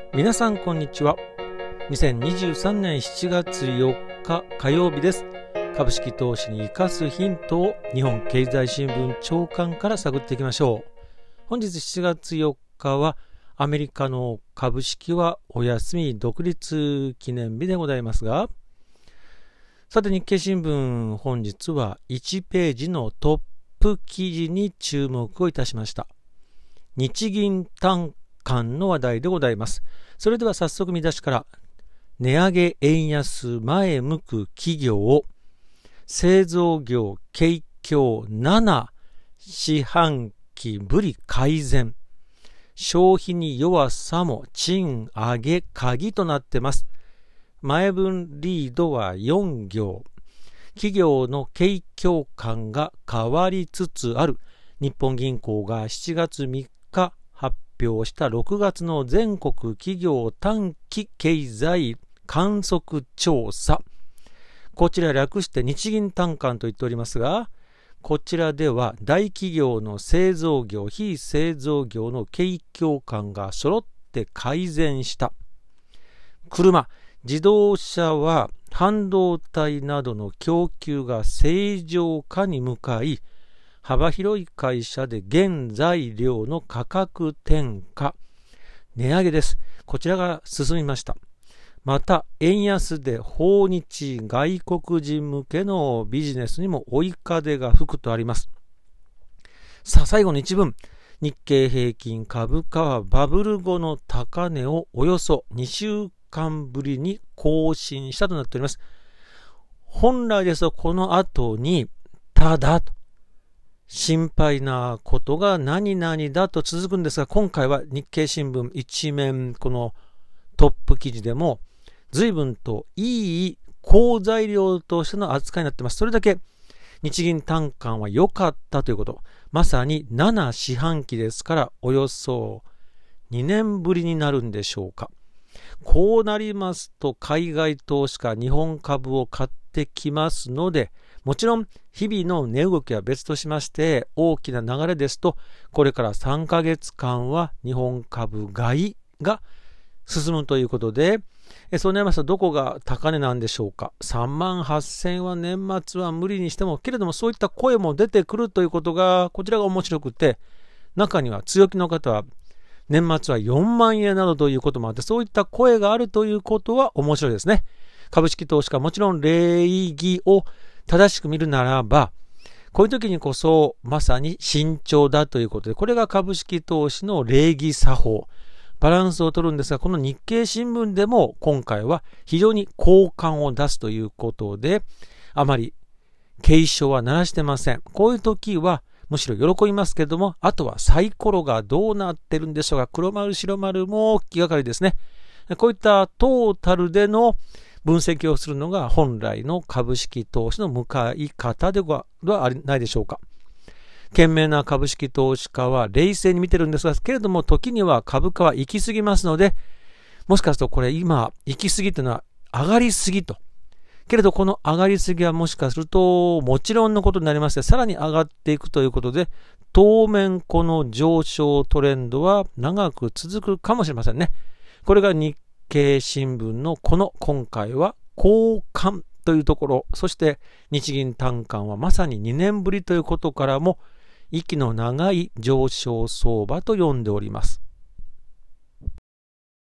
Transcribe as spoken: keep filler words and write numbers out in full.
皆さんこんにちは。にせんにじゅうさんねんしちがつよっか火曜日です。株式投資に生かすヒントを日本経済新聞長官から探っていきましょう。本日しちがつよっかはアメリカの株式はお休み独立記念日でございますが、さて日経新聞本日はいちページのトップ記事に注目をいたしました。日銀短観の話題でございます。それでは早速見出しから、値上げ円安前向く企業、製造業景況なな四半期ぶり改善、消費に弱さも賃上げ鍵となってます。前分リードはよん行、企業の景況感が変わりつつある。日本銀行がしちがつみっか発表したろくがつの全国企業短期経済観測調査、こちら略して日銀短観と言っておりますが、こちらでは大企業の製造業非製造業の景況感が揃って改善した。車自動車は半導体などの供給が正常化に向かい、幅広い会社で原材料の価格転嫁、値上げです。こちらが進みました。また円安で訪日外国人向けのビジネスにも追い風が吹くとあります。さあ最後の一文、日経平均株価はバブル後の高値をおよそにしゅうかんぶりに更新したとなっております。本来ですとこの後にただと心配なことが何々だと続くんですが、今回は日経新聞一面このトップ記事でも随分といい好材料としての扱いになっています。それだけ日銀短観は良かったということ。まさになな四半期ですからおよそにねんぶりになるんでしょうか。こうなりますと海外投資家日本株を買ってきますので、もちろん日々の値動きは別としまして、大きな流れですとこれからさんかげつかんは日本株買いが進むということで、そうなりますとどこが高値なんでしょうか。さんまんはっせんは年末は無理にしても、けれどもそういった声も出てくるということが、こちらが面白くて、中には強気の方は年末はよんまんえんなどということもあって、そういった声があるということは面白いですね。株式投資家もちろん礼儀を正しく見るならば、こういう時にこそまさに慎重だということで、これが株式投資の礼儀作法、バランスを取るんですが、この日経新聞でも今回は非常に好感を出すということで、あまり警鐘は鳴らしてません。こういう時はむしろ喜びますけれども、あとはサイコロがどうなってるんでしょうか。黒丸白丸も気がかりですね。こういったトータルでの分析をするのが本来の株式投資の向かい方ではないでしょうか。賢明な株式投資家は冷静に見てるんですが、けれども時には株価は行き過ぎますので、もしかするとこれ今行き過ぎというのは上がりすぎと。けれどこの上がりすぎはもしかするともちろんのことになりまして、さらに上がっていくということで、当面この上昇トレンドは長く続くかもしれませんね。これが日経新聞のこの今回は好感というところ、そして日銀短観はまさににねんぶりということからも息の長い上昇相場と呼んでおります。